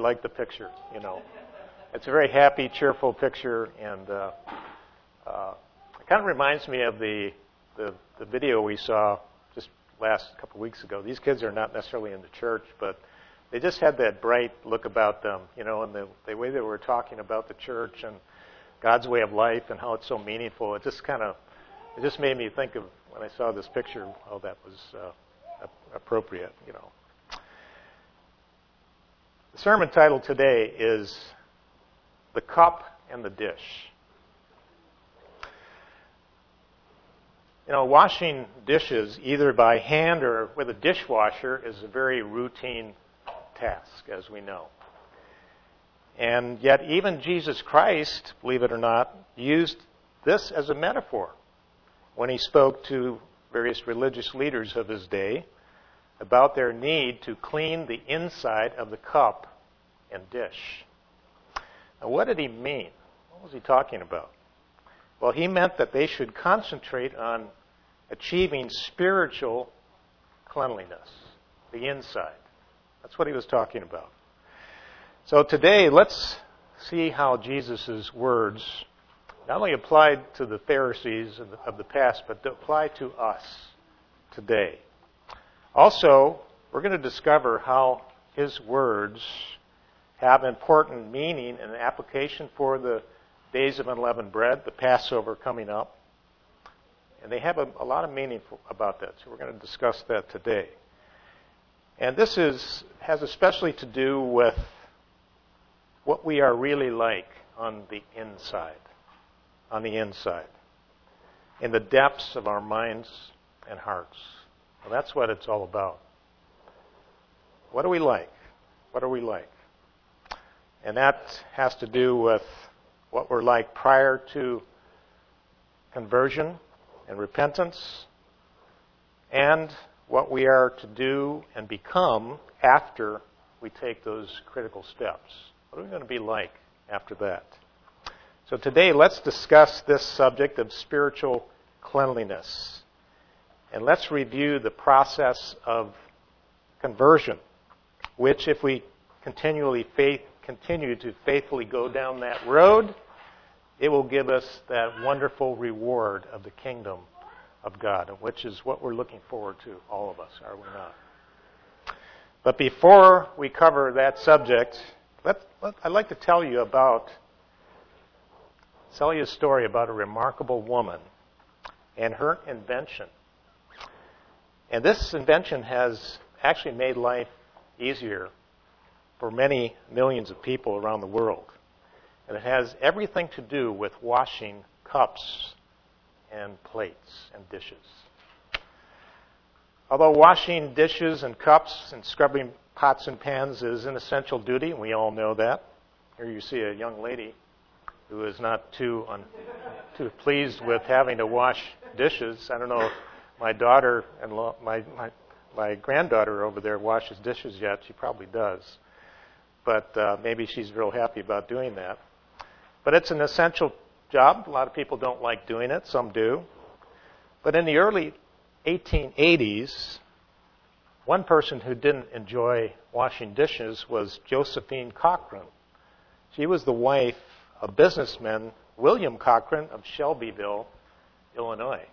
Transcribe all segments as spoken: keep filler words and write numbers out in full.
you like the picture, you know. It's a very happy, cheerful picture, and uh, uh, it kind of reminds me of the, the the video we saw just last couple of weeks ago. These kids are not necessarily in the church, but they just had that bright look about them, you know, and the, the way they were talking about the church and God's way of life and how it's so meaningful. It just kind of, it just made me think of, when I saw this picture, how that was uh, appropriate, you know. The sermon title today is The Cup and the Dish. You know, washing dishes either by hand or with a dishwasher is a very routine task, as we know. And yet even Jesus Christ, believe it or not, used this as a metaphor when he spoke to various religious leaders of his day about their need to clean the inside of the cup and dish. Now, what did he mean? What was he talking about? Well, he meant that they should concentrate on achieving spiritual cleanliness, the inside. That's what he was talking about. So today, let's see how Jesus' words not only applied to the Pharisees of the, of the past, but apply to us today. Also, we're going to discover how his words have important meaning and application for the days of unleavened bread, the Passover coming up. And they have a, a lot of meaning for, about that, so we're going to discuss that today. And this is has especially to do with what we are really like on the inside, on the inside, in the depths of our minds and hearts. Well, that's what it's all about. What are we like? What are we like? And that has to do with what we're like prior to conversion and repentance, and what we are to do and become after we take those critical steps. What are we going to be like after that? So today, let's discuss this subject of spiritual cleanliness. And let's review the process of conversion, which if we continually faith, continue to faithfully go down that road, it will give us that wonderful reward of the kingdom of God, which is what we're looking forward to, all of us, are we not? But before we cover that subject, let, let, I'd like to tell you about, tell you a story about a remarkable woman and her invention. And this invention has actually made life easier for many millions of people around the world. And it has everything to do with washing cups and plates and dishes. Although washing dishes and cups and scrubbing pots and pans is an essential duty, and we all know that. Here you see a young lady who is not too un, too pleased with having to wash dishes. I don't know if my daughter and my, my my granddaughter over there washes dishes yet. She probably does. But uh, maybe she's real happy about doing that. But it's an essential job. A lot of people don't like doing it. Some do. But in the early eighteen eighties, one person who didn't enjoy washing dishes was Josephine Cochran. She was the wife of businessman William Cochran of Shelbyville, Illinois.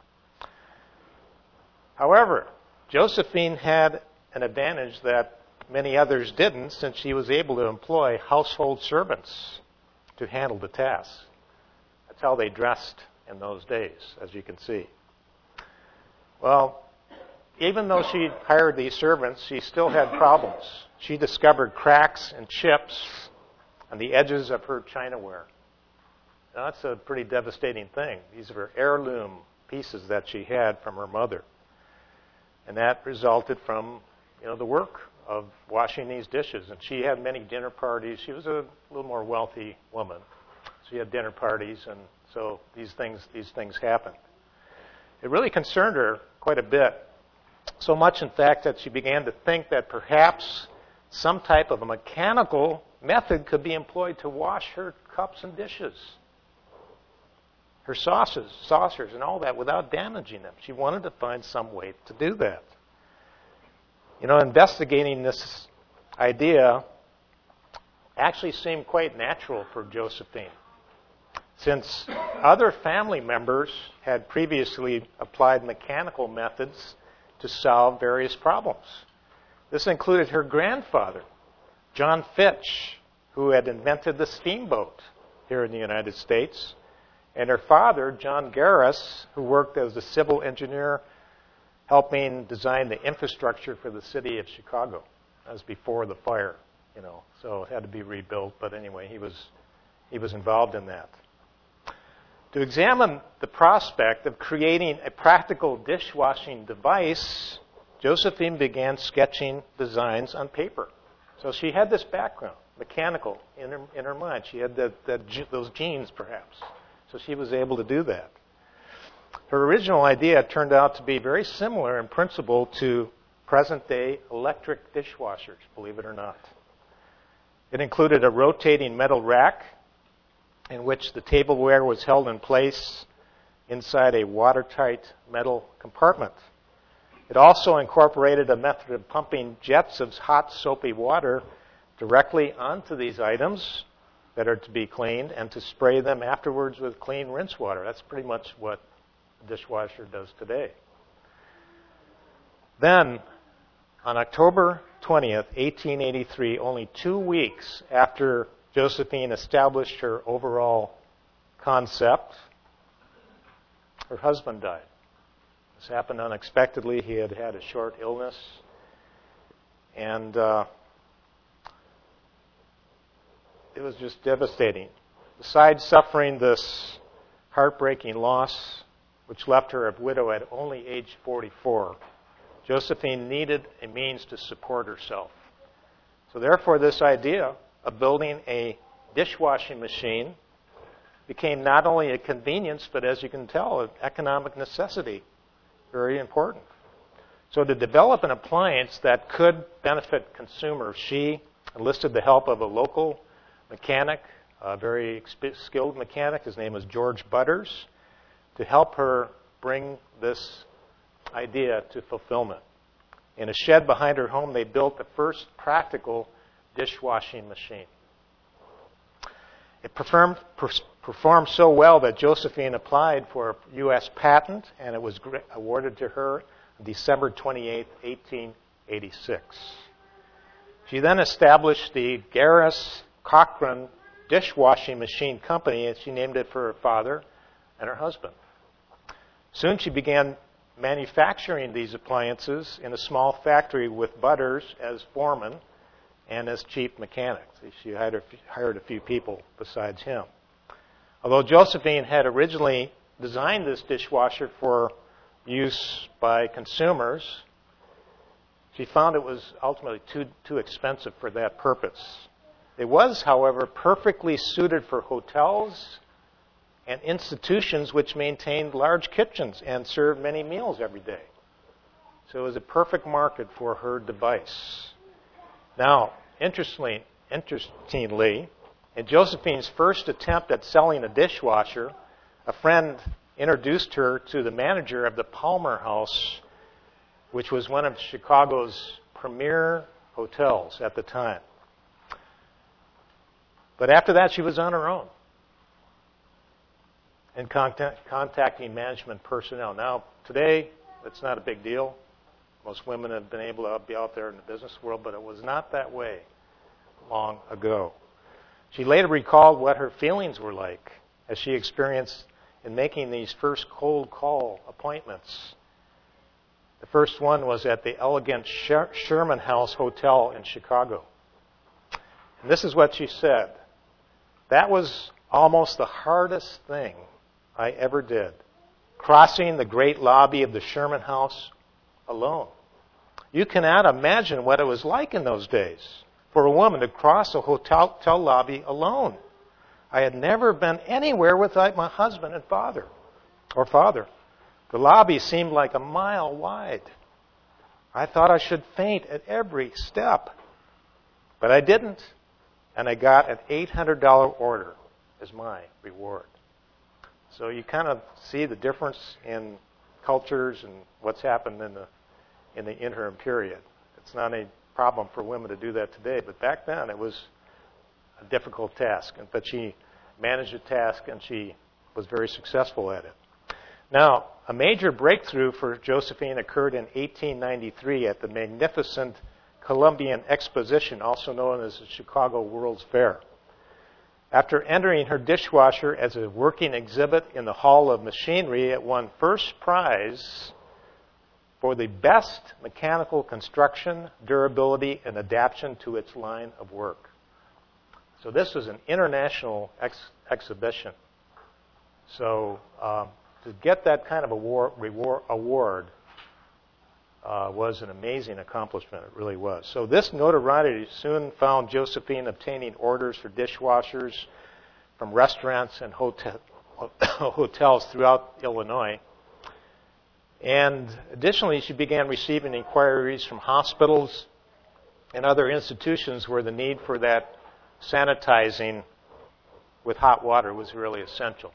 However, Josephine had an advantage that many others didn't, since she was able to employ household servants to handle the task. That's how they dressed in those days, as you can see. Well, even though she hired these servants, she still had problems. She discovered cracks and chips on the edges of her chinaware. Now, that's a pretty devastating thing. These were heirloom pieces that she had from her mother. And that resulted from, you know, the work of washing these dishes. And she had many dinner parties. She was a little more wealthy woman. She had dinner parties, and so these things these things happened. It really concerned her quite a bit. So much, in fact, that she began to think that perhaps some type of a mechanical method could be employed to wash her cups and dishes, her saucers, saucers, and all that without damaging them. She wanted to find some way to do that. You know, investigating this idea, actually seemed quite natural for Josephine, since other family members had previously applied mechanical methods to solve various problems. This included her grandfather, John Fitch, who had invented the steamboat here in the United States, and her father, John Garris, who worked as a civil engineer helping design the infrastructure for the city of Chicago. That was before the fire, you know, so it had to be rebuilt, but anyway, he was he was involved in that. To examine the prospect of creating a practical dishwashing device, Josephine began sketching designs on paper. So she had this background, mechanical, in her, in her mind. She had that, that, those genes, perhaps. So she was able to do that. Her original idea turned out to be very similar in principle to present-day electric dishwashers, believe it or not. It included a rotating metal rack in which the tableware was held in place inside a watertight metal compartment. It also incorporated a method of pumping jets of hot, soapy water directly onto these items that are to be cleaned and to spray them afterwards with clean rinse water. That's pretty much what a dishwasher does today. Then, on October twentieth, eighteen eighty-three, only two weeks after Josephine established her overall concept, her husband died. This happened unexpectedly. He had had a short illness. And uh, it was just devastating. Besides suffering this heartbreaking loss, which left her a widow at only age forty-four, Josephine needed a means to support herself. So therefore, this idea of building a dishwashing machine became not only a convenience, but as you can tell, an economic necessity. Very important. So to develop an appliance that could benefit consumers, she enlisted the help of a local mechanic, a very skilled mechanic. His name was George Butters, to help her bring this idea to fulfillment. In a shed behind her home, they built the first practical dishwashing machine. It performed, per, performed so well that Josephine applied for a U S patent, and it was awarded to her on December twenty-eighth, eighteen eighty-six. She then established the Garris Cochran dishwashing machine company, and she named it for her father and her husband. Soon she began manufacturing these appliances in a small factory with Butters as foreman and as chief mechanic. She hired a few people besides him. Although Josephine had originally designed this dishwasher for use by consumers, she found it was ultimately too, too expensive for that purpose. It was, however, perfectly suited for hotels and institutions which maintained large kitchens and served many meals every day. So it was a perfect market for her device. Now, interestingly, interestingly, in Josephine's first attempt at selling a dishwasher, a friend introduced her to the manager of the Palmer House, which was one of Chicago's premier hotels at the time. But after that, she was on her own and contact, contacting management personnel. Now, today, it's not a big deal. Most women have been able to be out there in the business world, but it was not that way long ago. She later recalled what her feelings were like as she experienced in making these first cold call appointments. The first one was at the elegant Sher- Sherman House Hotel in Chicago. And this is what she said. That was almost the hardest thing I ever did, crossing the great lobby of the Sherman House alone. You cannot imagine what it was like in those days for a woman to cross a hotel, hotel lobby alone. I had never been anywhere without my husband and father, or father. The lobby seemed like a mile wide. I thought I should faint at every step, but I didn't, and I got an eight hundred dollars order as my reward. So you kind of see the difference in cultures and what's happened in the in the interim period. It's not a problem for women to do that today, but back then it was a difficult task, but she managed the task and she was very successful at it. Now, a major breakthrough for Josephine occurred in eighteen ninety-three at the magnificent Columbian Exposition, also known as the Chicago World's Fair. After entering her dishwasher as a working exhibit in the Hall of Machinery, it won first prize for the best mechanical construction, durability, and adaptation to its line of work. So this was an international ex- exhibition. So um, to get that kind of award, reward, award uh, was an amazing accomplishment. It really was. So this notoriety soon found Josephine obtaining orders for dishwashers from restaurants and hotel, hotels throughout Illinois. And additionally, she began receiving inquiries from hospitals and other institutions where the need for that sanitizing with hot water was really essential.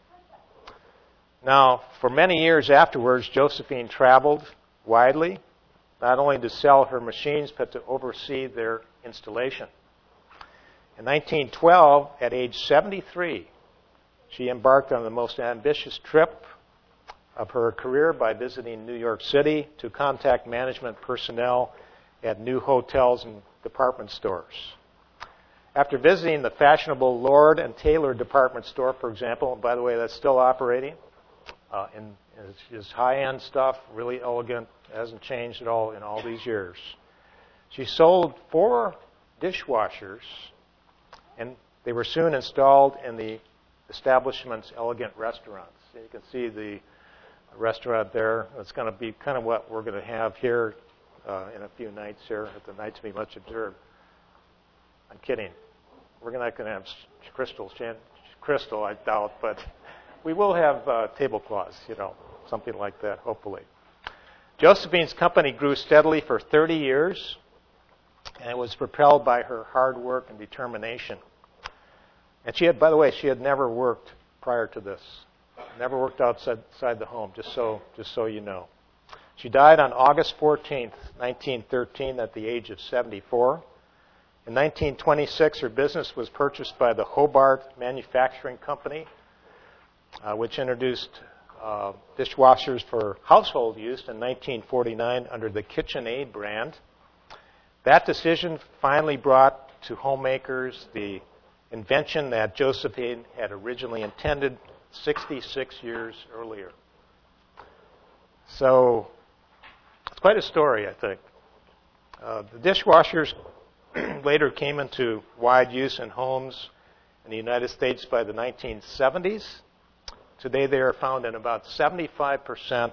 Now, for many years afterwards, Josephine traveled widely, not only to sell her machines, but to oversee their installation. In nineteen twelve, at age seventy-three, she embarked on the most ambitious trip of her career by visiting New York City to contact management personnel at new hotels and department stores. After visiting the fashionable Lord and Taylor department store, for example, and by the way, that's still operating, uh, and it's just high-end stuff, really elegant, hasn't changed at all in all these years. She sold four dishwashers, and they were soon installed in the establishment's elegant restaurants. So you can see the restaurant there. It's going to be kind of what we're going to have here uh, in a few nights here at the Night to Be Much Observed. I'm kidding. We're not going to have crystals, crystal, I doubt, but we will have uh, tablecloths, you know, something like that, hopefully. Josephine's company grew steadily for thirty years, and it was propelled by her hard work and determination. And she had, by the way, she had never worked prior to this. Never worked outside, outside the home, just so, just so you know. She died on August fourteenth, nineteen thirteen, at the age of seventy-four. In nineteen twenty-six, her business was purchased by the Hobart Manufacturing Company, uh, which introduced uh, dishwashers for household use in nineteen forty-nine under the KitchenAid brand. That decision finally brought to homemakers the invention that Josephine had originally intended sixty-six years earlier. So, it's quite a story, I think. Uh, the dishwashers later came into wide use in homes in the United States by the nineteen seventies. Today they are found in about seventy-five percent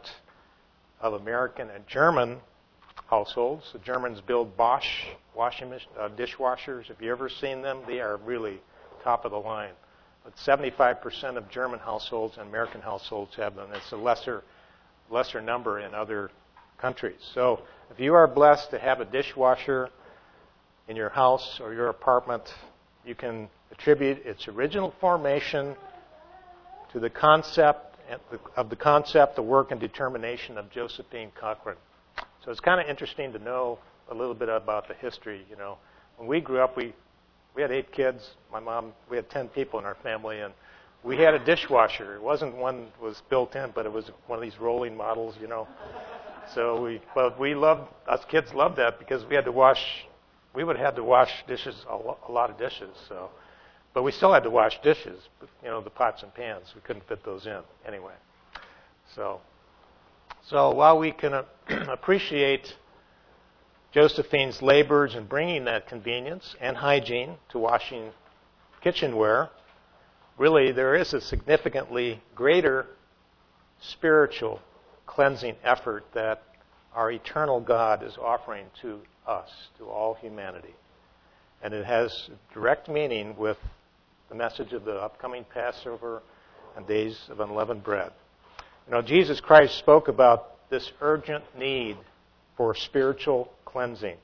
of American and German households. The Germans build Bosch washing mach- uh, dishwashers. Have you ever seen them? They are really top of the line. But seventy-five percent of German households and American households have them. It's a lesser, lesser number in other countries. So if you are blessed to have a dishwasher in your house or your apartment, you can attribute its original formation to the concept of the concept, the work, and determination of Josephine Cochran. So it's kind of interesting to know a little bit about the history. You know, when we grew up, we we had eight kids. My mom, we had ten people in our family, and we had a dishwasher. It wasn't one that was built in, but it was one of these rolling models. You know, so we but we loved us kids loved that because we had to wash. We would have had to wash dishes, a, lo- a lot of dishes. So, but we still had to wash dishes. You know, the pots and pans. We couldn't fit those in anyway. So, so while we can uh, appreciate Josephine's labors in bringing that convenience and hygiene to washing kitchenware, really there is a significantly greater spiritual cleansing effort that our eternal God is offering to us, to all humanity. And it has direct meaning with the message of the upcoming Passover and Days of Unleavened Bread. You know, Jesus Christ spoke about this urgent need for spiritual cleansing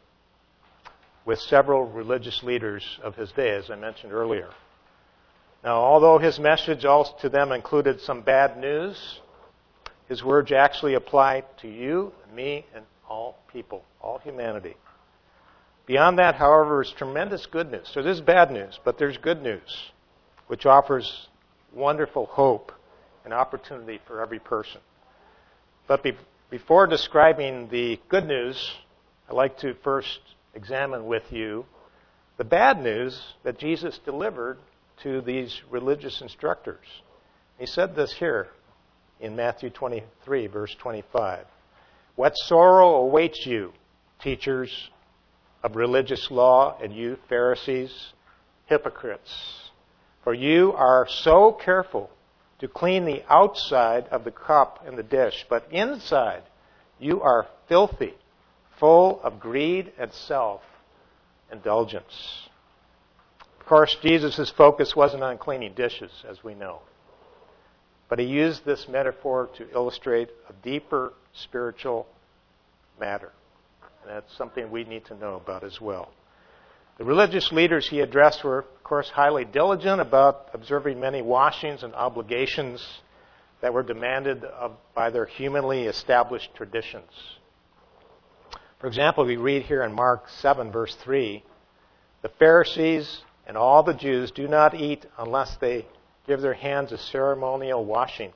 with several religious leaders of his day, as I mentioned earlier. Now, although his message also to them included some bad news, his words actually apply to you and me and all people, all humanity. Beyond that, however, is tremendous good news. So there's bad news, but there's good news, which offers wonderful hope and opportunity for every person. But be- before describing the good news, I'd like to first examine with you the bad news that Jesus delivered to these religious instructors. He said this here in Matthew twenty-three, verse twenty-five. What sorrow awaits you, teachers of religious law, and you, Pharisees, hypocrites! For you are so careful to clean the outside of the cup and the dish, but inside you are filthy, full of greed and self-indulgence. Of course, Jesus' focus wasn't on cleaning dishes, as we know. But he used this metaphor to illustrate a deeper spiritual matter. And that's something we need to know about as well. The religious leaders he addressed were, of course, highly diligent about observing many washings and obligations that were demanded of, by their humanly established traditions. For example, we read here in Mark seven, verse three, the Pharisees and all the Jews do not eat unless they give their hands a ceremonial washing.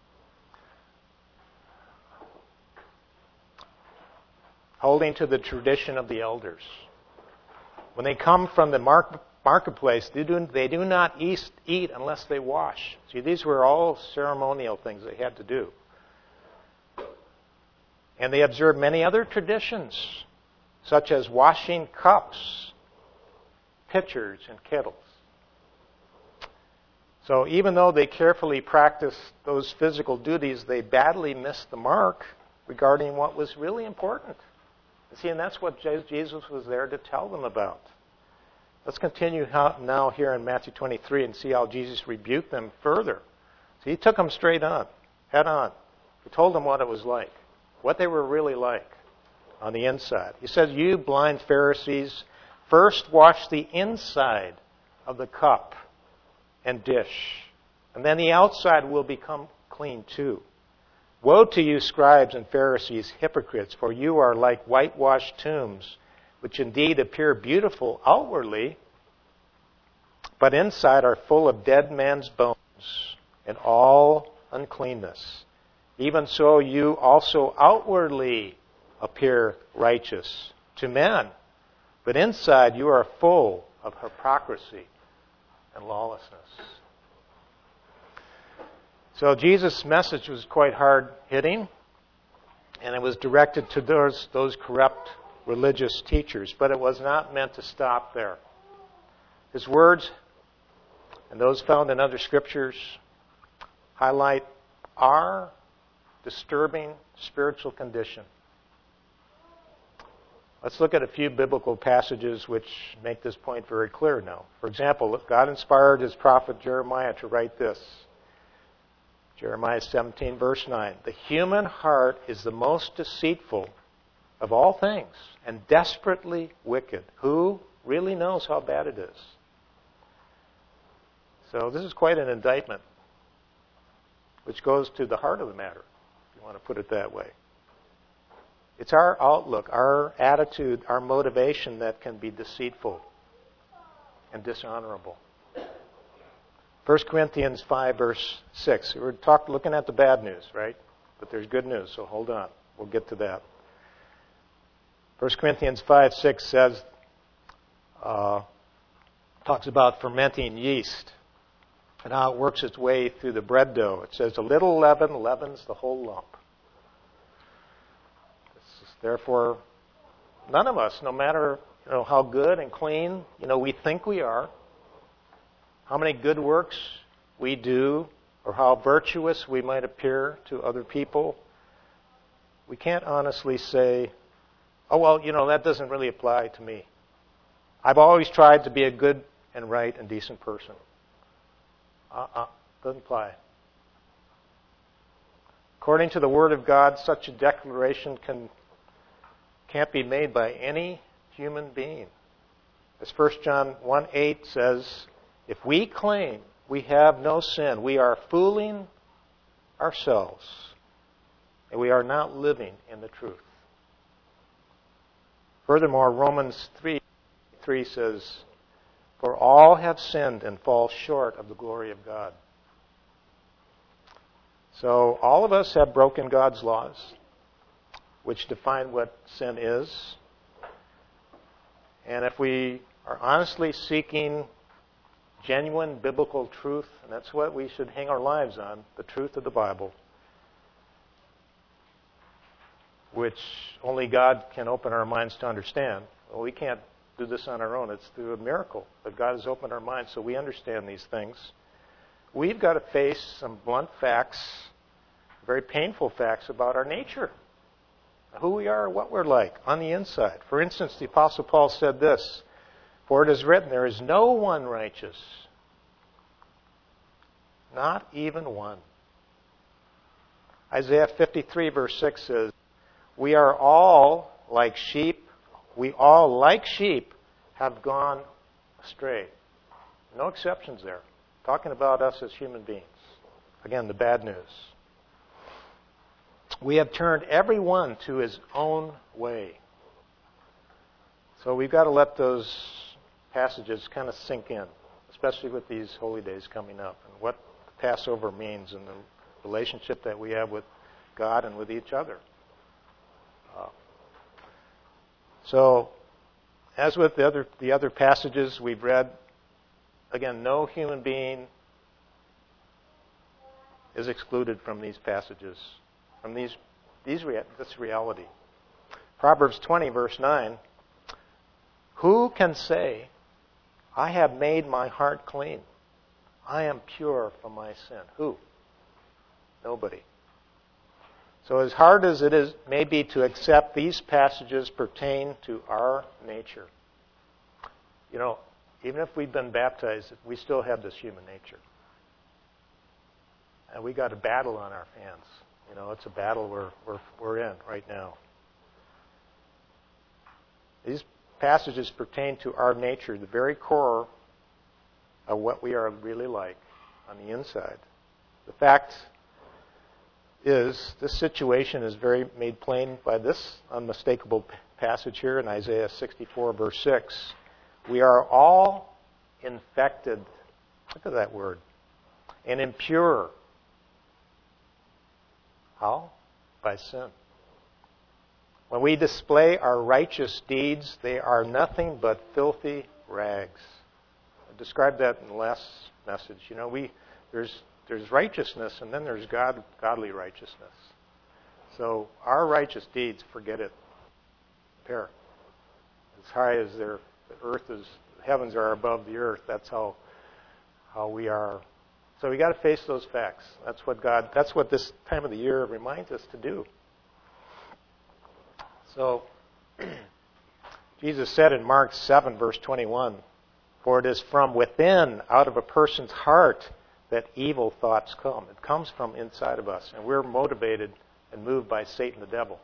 Holding to the tradition of the elders. When they come from the mark, marketplace, they do, they do not eat, eat unless they wash. See, these were all ceremonial things they had to do. And they observed many other traditions, such as washing cups, pitchers, and kettles. So even though they carefully practiced those physical duties, they badly missed the mark regarding what was really important. See, and that's what Jesus was there to tell them about. Let's continue now here in Matthew twenty-three and see how Jesus rebuked them further. So he took them straight on, head on. He told them what it was like, what they were really like on the inside. He said, you blind Pharisees, first wash the inside of the cup and dish, and then the outside will become clean too. Woe to you, scribes and Pharisees, hypocrites, for you are like whitewashed tombs, which indeed appear beautiful outwardly, but inside are full of dead men's bones and all uncleanness. Even so, you also outwardly appear righteous to men, but inside you are full of hypocrisy and lawlessness. So Jesus' message was quite hard-hitting, and it was directed to those, those corrupt religious teachers, but it was not meant to stop there. His words, and those found in other scriptures, highlight our disturbing spiritual condition. Let's look at a few biblical passages which make this point very clear now. For example, God inspired his prophet Jeremiah to write this. Jeremiah seventeen, verse nine. The human heart is the most deceitful of all things and desperately wicked. Who really knows how bad it is? So this is quite an indictment, which goes to the heart of the matter, if you want to put it that way. It's our outlook, our attitude, our motivation that can be deceitful and dishonorable. First Corinthians five, verse six. We're talk, looking at the bad news, right? But there's good news, so hold on. We'll get to that. First Corinthians five, six says, uh, talks about fermenting yeast and how it works its way through the bread dough. It says, a little leaven leavens the whole lump. Therefore, none of us, no matter you know how good and clean you know we think we are, how many good works we do, or how virtuous we might appear to other people, we can't honestly say, oh, well, you know, that doesn't really apply to me. I've always tried to be a good and right and decent person. Uh-uh, doesn't apply. According to the Word of God, such a declaration can, can't be made by any human being. As First John one eight says, if we claim we have no sin, we are fooling ourselves, and we are not living in the truth. Furthermore, Romans three three says, "For all have sinned and fall short of the glory of God." So all of us have broken God's laws, which define what sin is. And if we are honestly seeking genuine biblical truth, and that's what we should hang our lives on, the truth of the Bible, which only God can open our minds to understand. Well, we can't do this on our own. It's through a miracle. But God has opened our minds so we understand these things. We've got to face some blunt facts, very painful facts about our nature, who we are, what we're like on the inside. For instance, the Apostle Paul said this, "For it is written, there is no one righteous, not even one." Isaiah fifty-three verse six says, "We are all like sheep, we all like sheep have gone astray." No exceptions there. Talking about us as human beings. Again, the bad news. "We have turned every one to his own way." So we've got to let those passages kind of sink in, especially with these holy days coming up, and what the Passover means and the relationship that we have with God and with each other. Uh, so, as with the other the other passages we've read, again, no human being is excluded from these passages, from these these rea- this reality. Proverbs twenty verse nine. "Who can say, I have made my heart clean. I am pure from my sin"? Who? Nobody. So as hard as it is may be to accept, these passages pertain to our nature. You know, even if we've been baptized, we still have this human nature. And we got a battle on our hands. You know, it's a battle we're, we're, we're in right now. These passages pertain to our nature, the very core of what we are really like on the inside. The fact is, this situation is very made plain by this unmistakable passage here in Isaiah sixty-four, verse six. We are all infected, look at that word, and impure. How? By sin. When we display our righteous deeds, they are nothing but filthy rags. I described that in the last message. You know, we there's there's righteousness, and then there's God, godly righteousness. So our righteous deeds, forget it. Compare. As high as their the earth is, the heavens are above the earth. That's how how we are. So we got to face those facts. That's what God. That's what this time of the year reminds us to do. So Jesus said in Mark seven, verse twenty-one, "For it is from within, out of a person's heart, that evil thoughts come." It comes from inside of us, and we're motivated and moved by Satan the devil.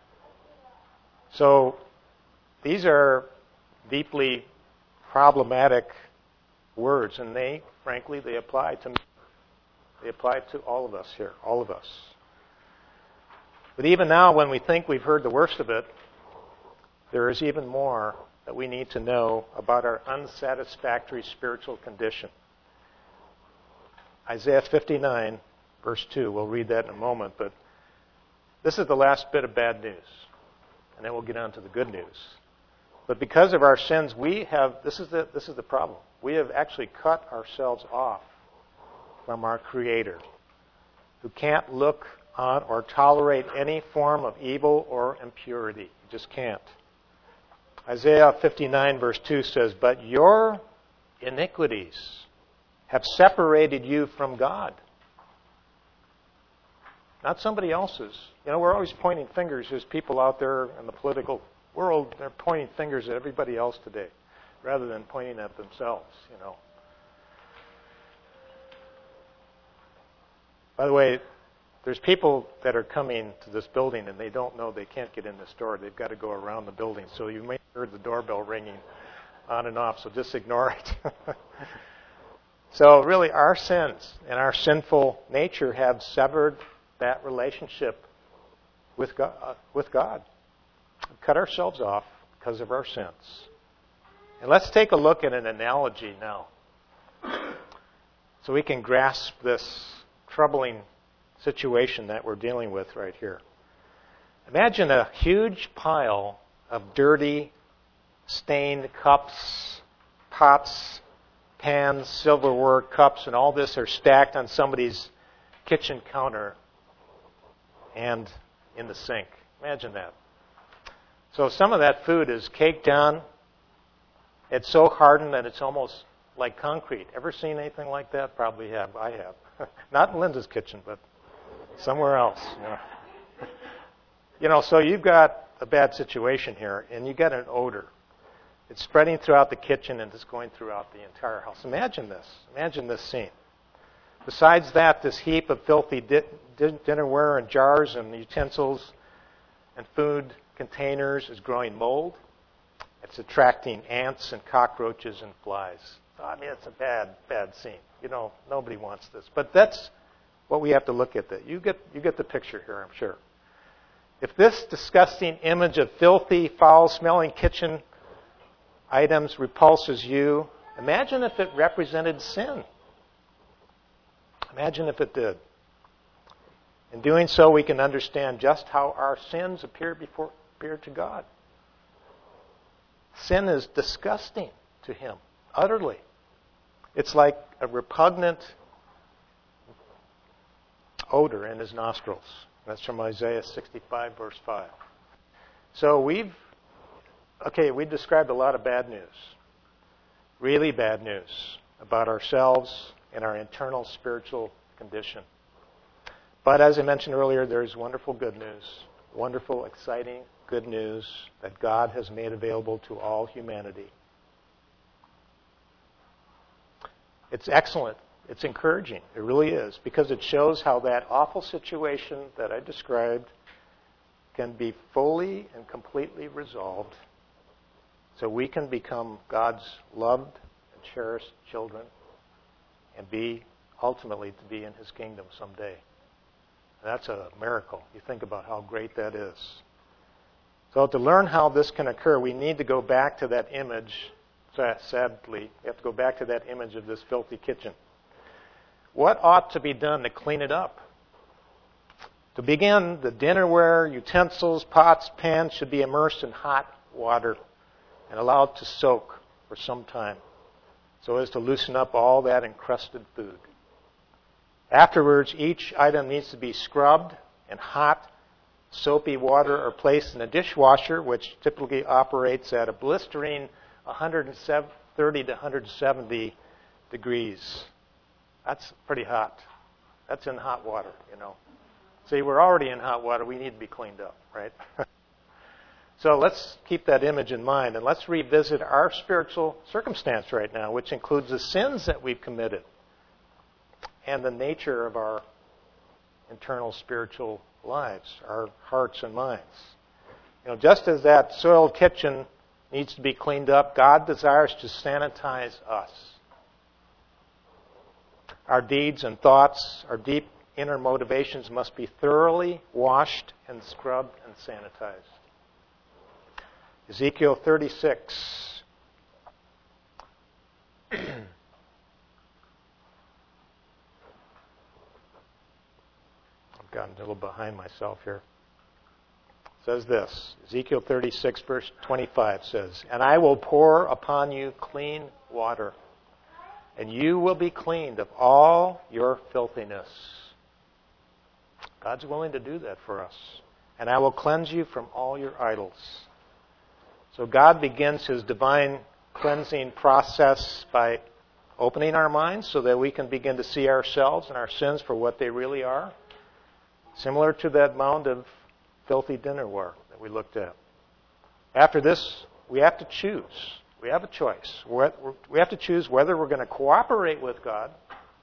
So these are deeply problematic words, and they, frankly, they apply to me. They apply to all of us here, all of us. But even now, when we think we've heard the worst of it, there is even more that we need to know about our unsatisfactory spiritual condition. Isaiah fifty-nine, verse two. We'll read that in a moment, but this is the last bit of bad news. And then we'll get on to the good news. But because of our sins, we have, this is the, this is the problem. We have actually cut ourselves off from our Creator, who can't look on or tolerate any form of evil or impurity. You just can't. Isaiah fifty-nine, verse two says, "But your iniquities have separated you from God." Not somebody else's. You know, we're always pointing fingers. There's people out there in the political world, they're pointing fingers at everybody else today, rather than pointing at themselves, you know. By the way, there's people that are coming to this building and they don't know they can't get in this door. They've got to go around the building. So you may have heard the doorbell ringing on and off, so just ignore it. So really, our sins and our sinful nature have severed that relationship with God. Uh, with God. We cut ourselves off because of our sins. And let's take a look at an analogy now, so we can grasp this troubling situation that we're dealing with right here. Imagine a huge pile of dirty, stained cups, pots, pans, silverware, cups, and all this are stacked on somebody's kitchen counter and in the sink. Imagine that. So some of that food is caked down. It's so hardened that it's almost like concrete. Ever seen anything like that? Probably have. I have. Not in Linda's kitchen, but somewhere else. You know. you know, so you've got a bad situation here, and you get an odor. It's spreading throughout the kitchen, and it's going throughout the entire house. Imagine this. Imagine this scene. Besides that, this heap of filthy di- di- dinnerware and jars and utensils and food containers is growing mold. It's attracting ants and cockroaches and flies. I mean, it's a bad, bad scene. You know, nobody wants this. But that's what we have to look at. That you get, you get the picture here, I'm sure. If this disgusting image of filthy, foul-smelling kitchen items repulses you, imagine if it represented sin. Imagine if it did. In doing so, we can understand just how our sins appear before appear to God. Sin is disgusting to Him, utterly. It's like a repugnant odor in His nostrils. That's from Isaiah sixty-five, verse five. So we've, okay, we described a lot of bad news. Really bad news about ourselves and our internal spiritual condition. But as I mentioned earlier, there's wonderful good news. Wonderful, exciting, good news that God has made available to all humanity. It's excellent. It's encouraging. It really is, because it shows how that awful situation that I described can be fully and completely resolved so we can become God's loved and cherished children and be ultimately to be in His kingdom someday. And that's a miracle. You think about how great that is. So to learn how this can occur, we need to go back to that image. Sadly, we have to go back to that image of this filthy kitchen. What ought to be done to clean it up? To begin, the dinnerware, utensils, pots, pans should be immersed in hot water and allowed to soak for some time so as to loosen up all that encrusted food. Afterwards, each item needs to be scrubbed in hot, soapy water or placed in a dishwasher, which typically operates at a blistering one thirty to one seventy degrees. That's pretty hot. That's in hot water, you know. See, we're already in hot water. We need to be cleaned up, right? So let's keep that image in mind, and let's revisit our spiritual circumstance right now, which includes the sins that we've committed and the nature of our internal spiritual lives, our hearts and minds. You know, just as that soiled kitchen needs to be cleaned up, God desires to sanitize us. Our deeds and thoughts, our deep inner motivations must be thoroughly washed and scrubbed and sanitized. Ezekiel thirty-six. I've gotten a little behind myself here. It says this, Ezekiel thirty-six, verse twenty-five says, "And I will pour upon you clean water, and you will be cleaned of all your filthiness." God's willing to do that for us. "And I will cleanse you from all your idols." So God begins His divine cleansing process by opening our minds so that we can begin to see ourselves and our sins for what they really are. Similar to that mound of filthy dinnerware that we looked at. After this, we have to choose. We have a choice. We have to choose whether we're going to cooperate with God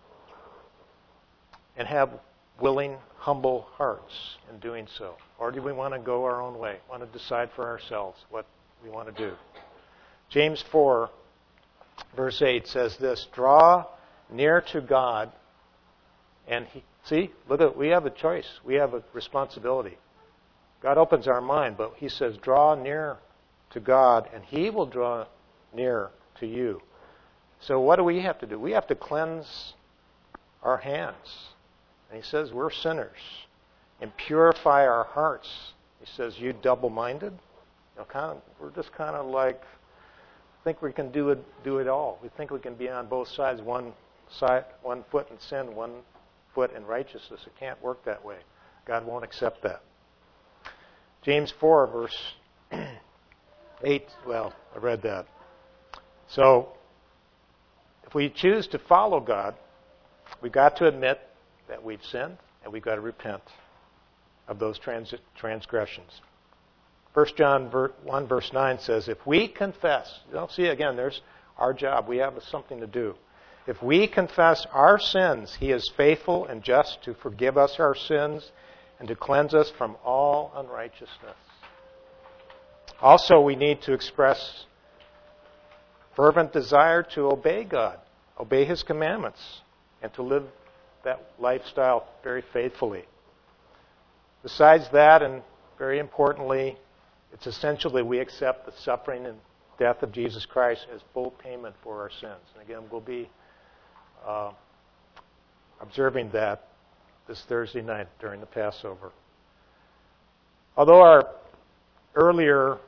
and have willing, humble hearts in doing so. Or do we want to go our own way, want to decide for ourselves what we want to do? James four, verse eight says this, "Draw near to God," and He, see, look at, we have a choice. We have a responsibility. God opens our mind, but He says, "Draw near to God, and He will draw near to you. So what do we have to do? We have to cleanse our hands. And he says we're sinners. And purify our hearts. He says, you double-minded? You know, kind of, we're just kind of like, think we can do it, do it all. We think we can be on both sides, one side, one foot in sin, one foot in righteousness. It can't work that way. God won't accept that. James four, verse eight, well, I read that. So, if we choose to follow God, we've got to admit that we've sinned, and we've got to repent of those trans- transgressions. First John one, verse nine says, if we confess, you don't see again, there's our job. We have something to do. If we confess our sins, he is faithful and just to forgive us our sins and to cleanse us from all unrighteousness. Also, we need to express fervent desire to obey God, obey his commandments, and to live that lifestyle very faithfully. Besides that, and very importantly, it's essential that we accept the suffering and death of Jesus Christ as full payment for our sins. And again, we'll be uh, observing that this Thursday night during the Passover. Although our earlier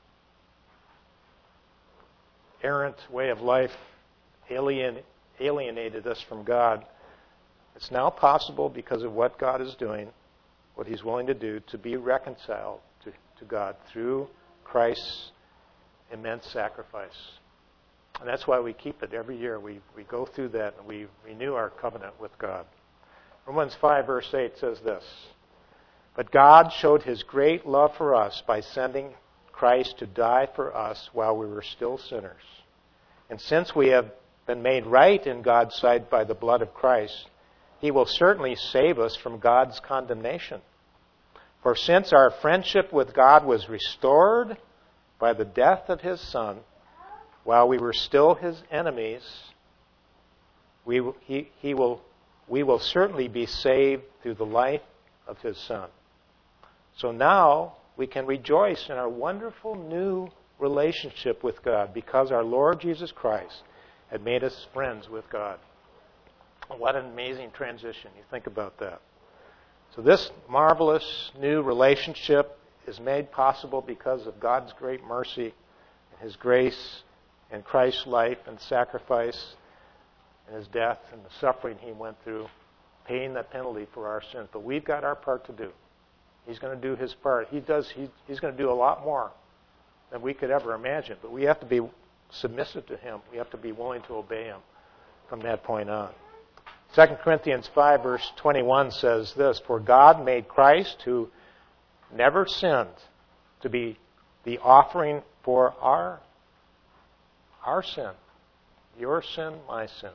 errant way of life alien, alienated us from God, it's now possible because of what God is doing, what he's willing to do, to be reconciled to, to God through Christ's immense sacrifice. And that's why we keep it every year. We, we go through that and we renew our covenant with God. Romans five, verse eight says this, but God showed his great love for us by sending Christ to die for us while we were still sinners. And since we have been made right in God's sight by the blood of Christ, he will certainly save us from God's condemnation. For since our friendship with God was restored by the death of his Son, while we were still his enemies, we, he, he will, we will certainly be saved through the life of his Son. So now we can rejoice in our wonderful new relationship with God because our Lord Jesus Christ had made us friends with God. What an amazing transition. You think about that. So this marvelous new relationship is made possible because of God's great mercy and his grace and Christ's life and sacrifice and his death and the suffering he went through, paying the penalty for our sins. But we've got our part to do. He's going to do his part. He does. He, he's going to do a lot more than we could ever imagine. But we have to be submissive to him. We have to be willing to obey him from that point on. Second Corinthians five, verse twenty-one says this, for God made Christ, who never sinned, to be the offering for our, our sin, your sin, my sin,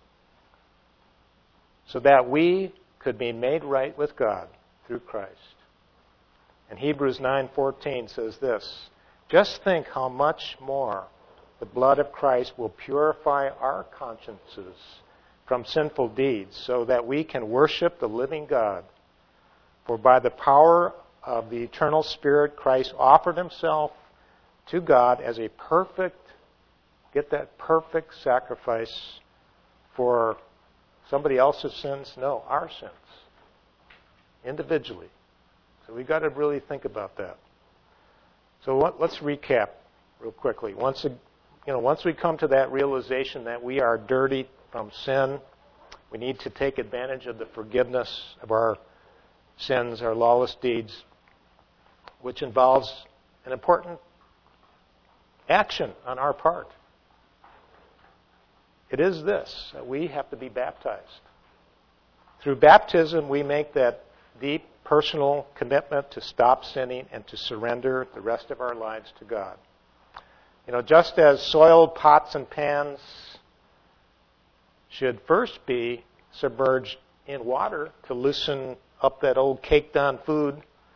so that we could be made right with God through Christ. And Hebrews nine fourteen says this, just think how much more the blood of Christ will purify our consciences from sinful deeds, so that we can worship the living God. For by the power of the eternal Spirit, Christ offered himself to God as a perfect, get that, perfect sacrifice for somebody else's sins? No, our sins. Individually. So we've got to really think about that. So what, let's recap real quickly. Once, you know, once we come to that realization that we are dirty from sin, we need to take advantage of the forgiveness of our sins, our lawless deeds, which involves an important action on our part. It is this, that we have to be baptized. Through baptism, we make that deep personal commitment to stop sinning and to surrender the rest of our lives to God. You know, just as soiled pots and pans should first be submerged in water to loosen up that old caked-on food,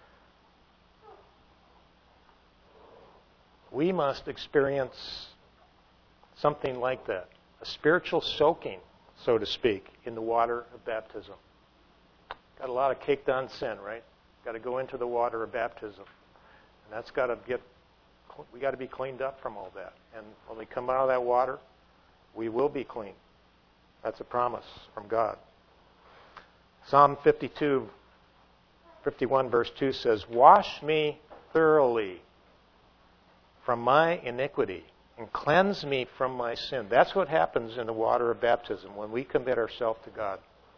we must experience something like that, a spiritual soaking, so to speak, in the water of baptism. Got a lot of caked-on sin, right? Got to go into the water of baptism. And that's got to get we got to be cleaned up from all that. And when we come out of that water, we will be clean. That's a promise from God. Psalm fifty-two, fifty-one, verse two says, "Wash me thoroughly from my iniquity and cleanse me from my sin." That's what happens in the water of baptism when we commit ourselves to God.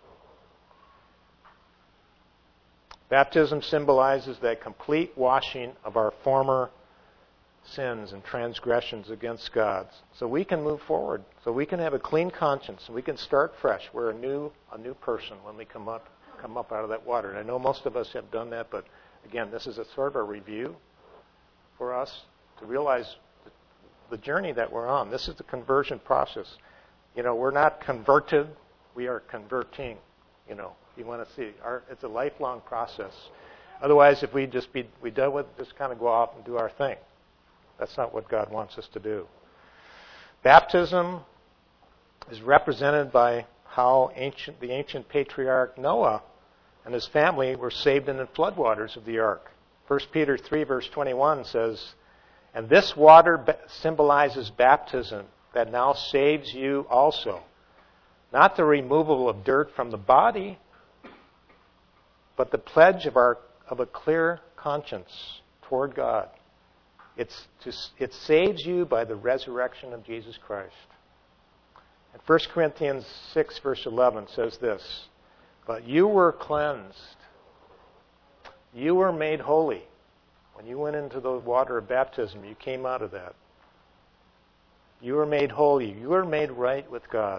Baptism symbolizes that complete washing of our former sins and transgressions against God, so we can move forward, so we can have a clean conscience, and we can start fresh. We're a new, a new person when we come up, come up out of that water. And I know most of us have done that, but again, this is a sort of a review for us to realize the journey that we're on. This is the conversion process. You know, we're not converted; we are converting. You know, you want to see, our, it's a lifelong process. Otherwise, if we just be we done with just kind of go off and do our thing. That's not what God wants us to do. Baptism is represented by how ancient the ancient patriarch Noah and his family were saved in the floodwaters of the ark. First Peter three, verse twenty-one says, "And this water symbolizes baptism that now saves you also. Not the removal of dirt from the body, but the pledge of our of a clear conscience toward God. It's to, it saves you by the resurrection of Jesus Christ." And First Corinthians six, verse eleven says this, "But you were cleansed. You were made holy." When you went into the water of baptism, you came out of that. You were made holy. You were made right with God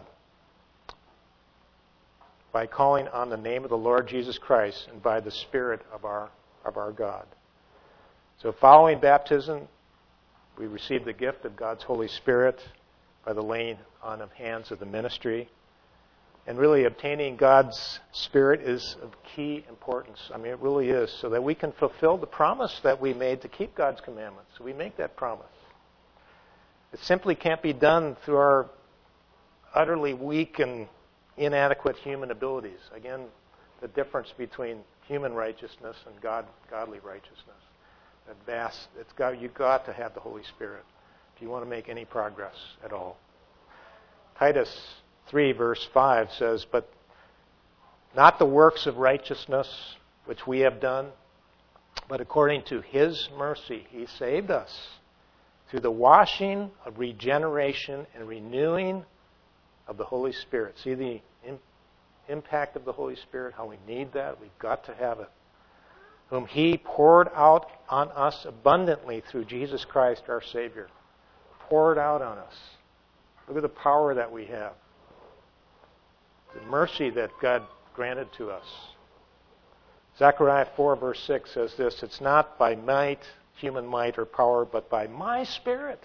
by calling on the name of the Lord Jesus Christ and by the Spirit of our of our God. So following baptism, we receive the gift of God's Holy Spirit by the laying on of hands of the ministry. And really obtaining God's Spirit is of key importance. I mean, it really is, so that we can fulfill the promise that we made to keep God's commandments. So we make that promise. It simply can't be done through our utterly weak and inadequate human abilities. Again, the difference between human righteousness and God, godly righteousness. That vast, it's got, you've got to have the Holy Spirit if you want to make any progress at all. Titus three, verse five says, "But not the works of righteousness which we have done, but according to His mercy He saved us through the washing of regeneration and renewing of the Holy Spirit." See the in, impact of the Holy Spirit, how we need that. We've got to have it. "Whom He poured out on us abundantly through Jesus Christ our Savior." Poured out on us. Look at the power that we have. The mercy that God granted to us. Zechariah four, verse six says this, "It's not by might, human might or power, but by my Spirit,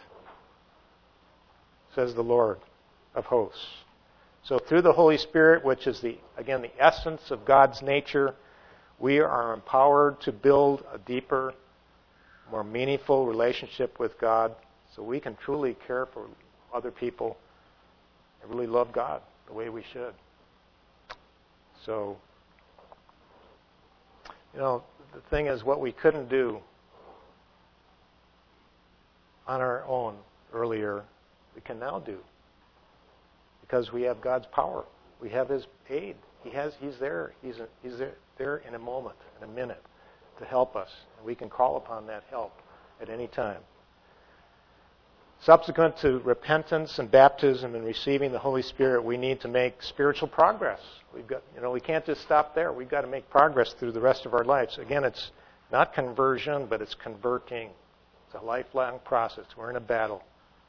says the Lord of hosts." So through the Holy Spirit, which is the again the essence of God's nature, we are empowered to build a deeper, more meaningful relationship with God, so we can truly care for other people and really love God the way we should. So, you know, the thing is, what we couldn't do on our own earlier, we can now do. Because we have God's power. We have His aid. He has, He's there. He's, a, he's there, there in a moment, in a minute, to help us. And we can call upon that help at any time. Subsequent to repentance and baptism and receiving the Holy Spirit, we need to make spiritual progress. We've got, you know, we can't just stop there. We've got to make progress through the rest of our lives. Again, it's not conversion, but it's converting. It's a lifelong process. We're in a battle.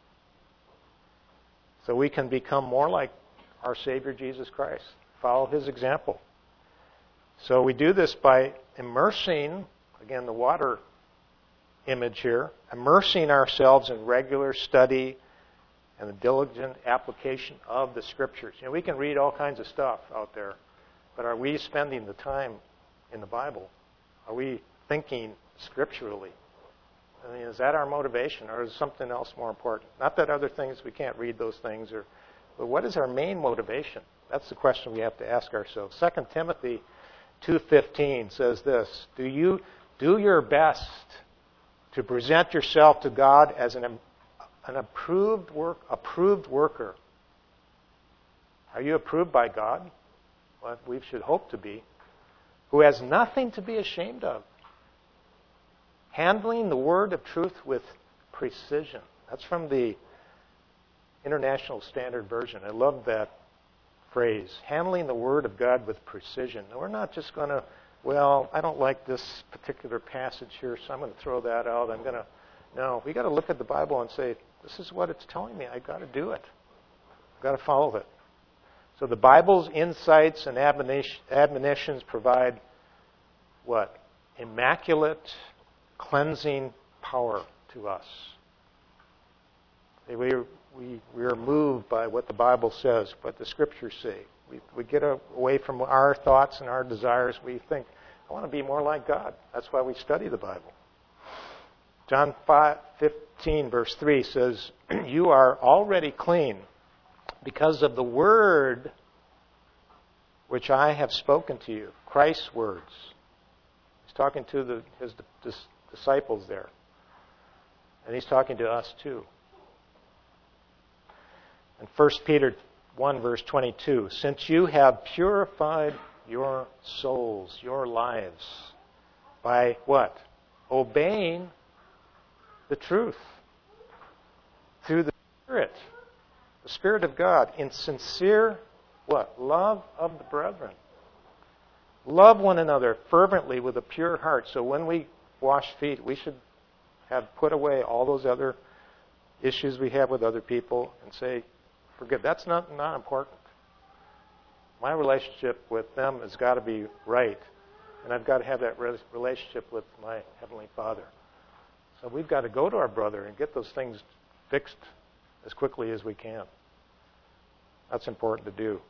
So we can become more like our Savior Jesus Christ. Follow His example. So we do this by immersing, again, the water image here, immersing ourselves in regular study and the diligent application of the Scriptures. You know, we can read all kinds of stuff out there, but are we spending the time in the Bible? Are we thinking scripturally? I mean, is that our motivation, or is something else more important? Not that other things, we can't read those things, or, but what is our main motivation? That's the question we have to ask ourselves. Second Timothy two fifteen says this, "Do you do your best to present yourself to God as an, an approved work, approved worker. Are you approved by God? Well, we should hope to be. Who has nothing to be ashamed of. Handling the word of truth with precision. That's from the International Standard Version. I love that phrase. Handling the word of God with precision. We're not just going to, well, I don't like this particular passage here, so I'm going to throw that out. I'm going to, no, we got to look at the Bible and say, this is what it's telling me. I've got to do it. I've got to follow it. So the Bible's insights and admonitions provide what? Immaculate, cleansing power to us. We, we, we are moved by what the Bible says, what the Scriptures say. We, we get away from our thoughts and our desires. We think, I want to be more like God. That's why we study the Bible. John fifteen, verse three says, you are already clean because of the word which I have spoken to you. Christ's words. He's talking to the, his disciples there. And he's talking to us too. In First Peter one, verse twenty-two, since you have purified your souls, your lives, by what? Obeying the truth through the Spirit, the Spirit of God, in sincere, what? Love of the brethren. Love one another fervently with a pure heart. So when we wash feet, we should have put away all those other issues we have with other people and say, forget, that's not, not important. My relationship with them has got to be right. And I've got to have that relationship with my Heavenly Father. So we've got to go to our brother and get those things fixed as quickly as we can. That's important to do.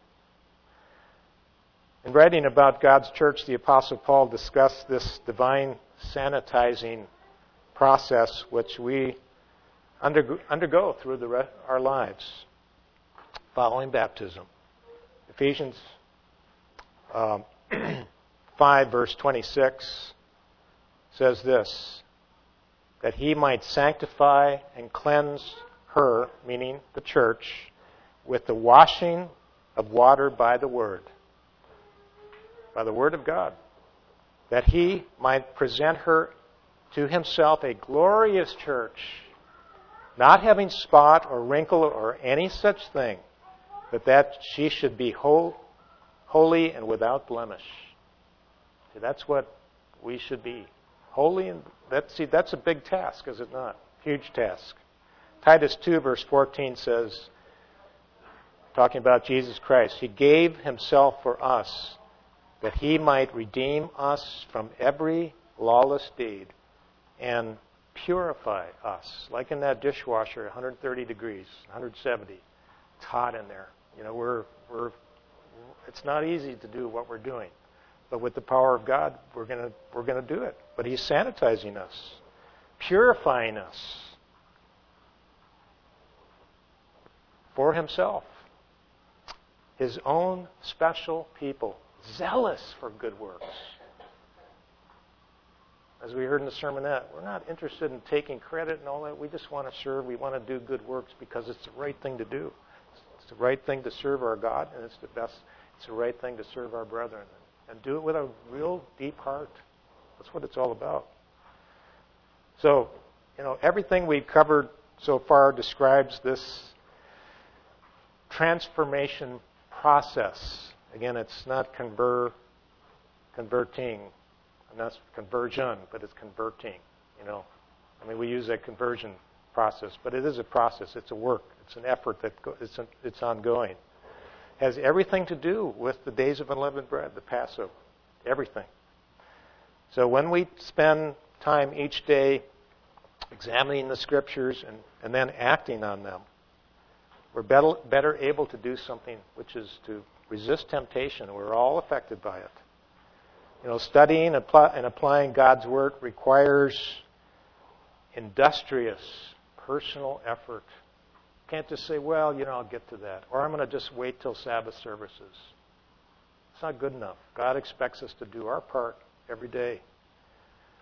In writing about God's church, the Apostle Paul discussed this divine sanitizing process which we undergo, undergo through the re- our lives following baptism. Ephesians um, five, verse twenty-six says this, that he might sanctify and cleanse her, meaning the church, with the washing of water by the word, by the word of God, that he might present her to himself a glorious church, not having spot or wrinkle or any such thing, but that she should be whole, holy and without blemish. See, that's what we should be. Holy and that see that's a big task, is it not? Huge task. Titus two, verse fourteen says, talking about Jesus Christ, he gave himself for us that he might redeem us from every lawless deed and purify us. Like in that dishwasher, one hundred thirty degrees, one hundred seventy. It's hot in there. You know, we're we're it's not easy to do what we're doing. But with the power of God, we're going to we're going to do it. But he's sanitizing us, purifying us for himself, his own special people, zealous for good works. As we heard in the sermonette, we're not interested in taking credit and all that. We just want to serve. We want to do good works because it's the right thing to do. It's the right thing to serve our God, and it's the best. It's the right thing to serve our brethren. And do it with a real deep heart. That's what it's all about. So, you know, everything we've covered so far describes this transformation process. Again, it's not conver, converting, and that's conversion, but it's converting. You know, I mean, we use that conversion process, but it is a process. It's a work. It's an effort that go, it's a, it's ongoing. Has everything to do with the days of unleavened bread, the Passover, everything. So when we spend time each day examining the Scriptures and, and then acting on them, we're better, better able to do something, which is to resist temptation. We're all affected by it. You know, studying and applying God's Word requires industrious, personal effort. Can't just say, well, you know, I'll get to that. Or I'm going to just wait till Sabbath services. It's not good enough. God expects us to do our part every day.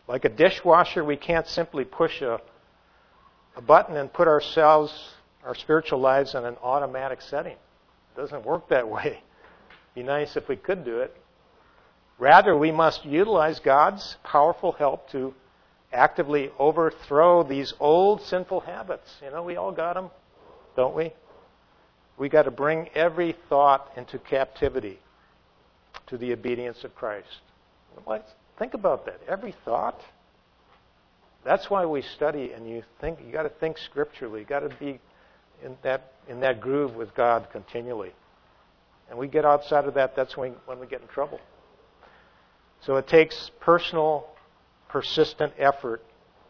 Like a dishwasher, we can't simply push a, a button and put ourselves, our spiritual lives in an automatic setting. It doesn't work that way. It'd be nice if we could do it. Rather, we must utilize God's powerful help to actively overthrow these old sinful habits. You know, we all got them, don't we? We got to bring every thought into captivity to the obedience of Christ. Think about that. Every thought. That's why we study, and you think you got to think scripturally. You got to be in that in that groove with God continually. And we get outside of that, that's when when we get in trouble. So it takes personal, persistent effort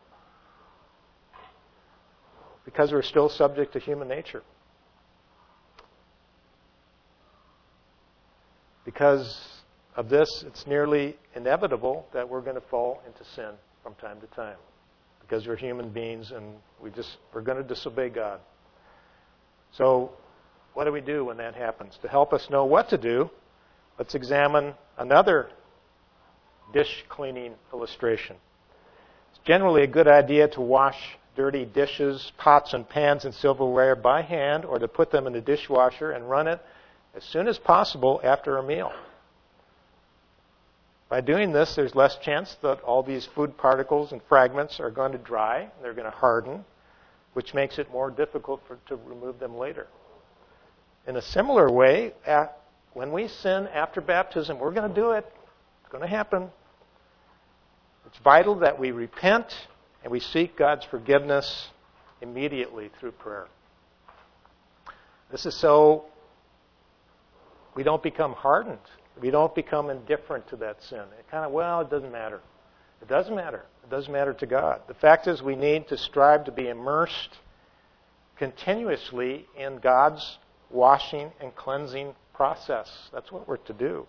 because we're still subject to human nature. Because of this, it's nearly inevitable that we're going to fall into sin from time to time. Because we're human beings and we just we're going to disobey God. So what do we do when that happens? To help us know what to do, let's examine another dish cleaning illustration. It's generally a good idea to wash dirty dishes, pots and pans and silverware by hand, or to put them in the dishwasher and run it as soon as possible after a meal. By doing this, there's less chance that all these food particles and fragments are going to dry, they're going to harden, which makes it more difficult for, to remove them later. In a similar way, at, when we sin after baptism, we're going to do it. It's going to happen. It's vital that we repent and we seek God's forgiveness immediately through prayer. This is so we don't become hardened. We don't become indifferent to that sin. It kind of, well, it doesn't matter. It doesn't matter. It doesn't matter to God. The fact is we need to strive to be immersed continuously in God's washing and cleansing process. That's what we're to do.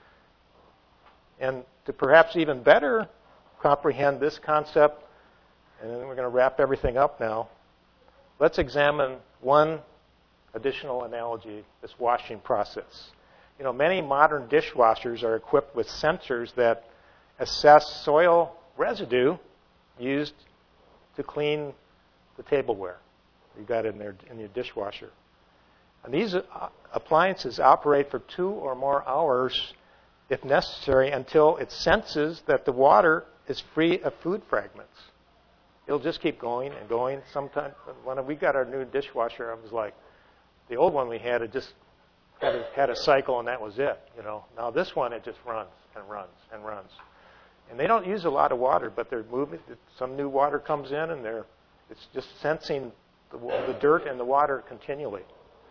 And to perhaps even better comprehend this concept, and then we're going to wrap everything up now, let's examine one additional analogy, this washing process. You know, many modern dishwashers are equipped with sensors that assess soil residue used to clean the tableware you got in there in your dishwasher. And these appliances operate for two or more hours, if necessary, until it senses that the water is free of food fragments. It'll just keep going and going. Sometimes when we got our new dishwasher, I was like, the old one we had, it just had a, had a cycle and that was it. You know, now this one it just runs and runs and runs, and they don't use a lot of water, but they're moving. Some new water comes in and they're it's just sensing the, the dirt and the water continually.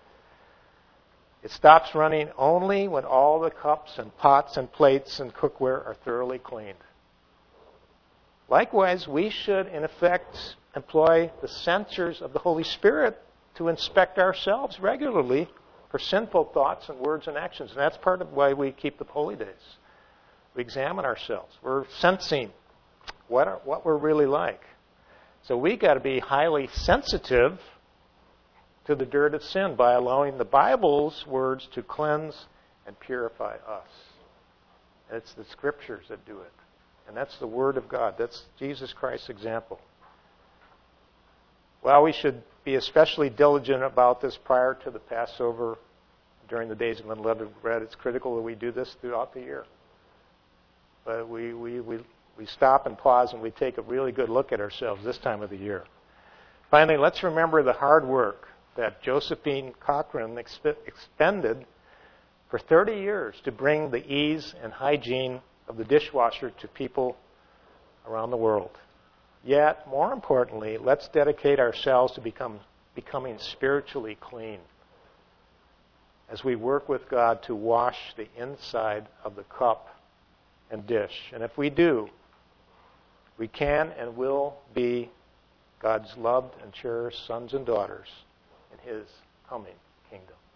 It stops running only when all the cups and pots and plates and cookware are thoroughly cleaned. Likewise, we should, in effect, employ the sensors of the Holy Spirit to inspect ourselves regularly for sinful thoughts and words and actions. And that's part of why we keep the holy days. We examine ourselves. We're sensing what, are, what we're really like. So we got to be highly sensitive to the dirt of sin by allowing the Bible's words to cleanse and purify us. And it's the Scriptures that do it. And that's the Word of God. That's Jesus Christ's example. Well, we should be especially diligent about this prior to the Passover during the days of unleavened bread. It's critical that we do this throughout the year. But we, we, we, we stop and pause and we take a really good look at ourselves this time of the year. Finally, let's remember the hard work that Josephine Cochran exp- expended for thirty years to bring the ease and hygiene of the dishwasher to people around the world. Yet, more importantly, let's dedicate ourselves to become becoming spiritually clean as we work with God to wash the inside of the cup and dish. And if we do, we can and will be God's loved and cherished sons and daughters in His coming kingdom.